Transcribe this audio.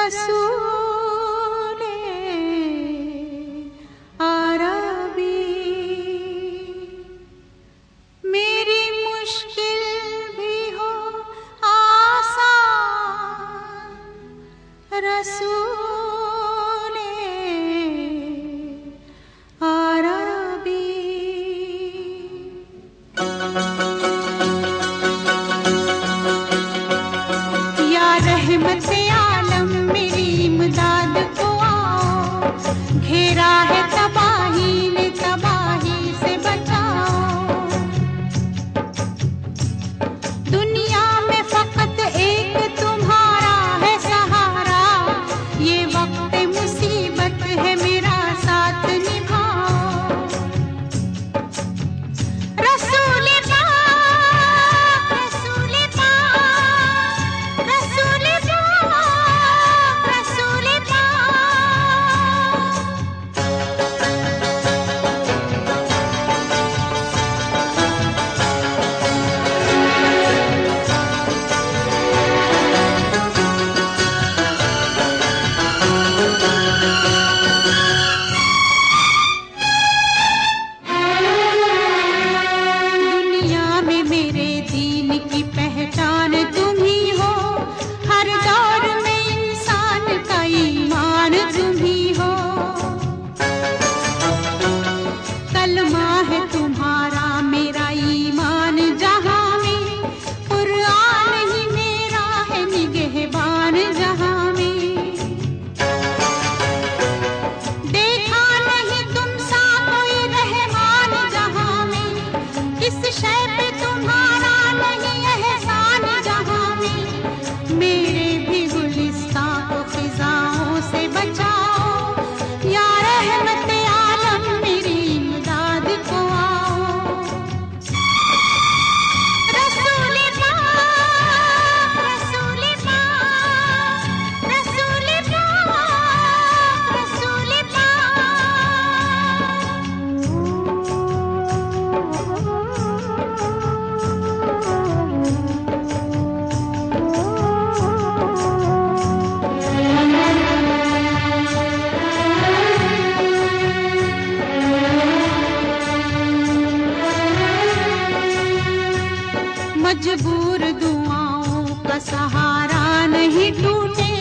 रसूले अरबी। मेरी मुश्किल भी हो आसान, रसूले अरबी। या रहमत आलम मेरी इमदाद को आओ, घेरा है तबाही ने तबाही से बचाओ। दुनिया में फकत एक तुम्हारा है सहारा, ये वक्त मुसीबत है मेरा साथ निभाओ। रसूल पाक, रसूल पाक, रसूल पाक, रसूल पाक। दुनिया में मेरे दीन की पहचान तुम ही हो, हर दौर में इंसान का ईमान तुम ही हो। कलमा है तुम्हारा मेरा ईमान जहां में, कुरान ही मेरा है निगहबान जहां में। देखा नहीं तुम सा कोई रहमान जहां में, किस शय पे तुम्हारा नहीं एहसान जहां में। मेरे भी गुलिस्तां को खिजाओं से बचाओ, या रहमत आलम मेरी इमदाद को आओ। रसूल पाक, रसूल पाक, रसूल पाक, रसूल मजबूर दुआओं का सहारा नहीं टूटे,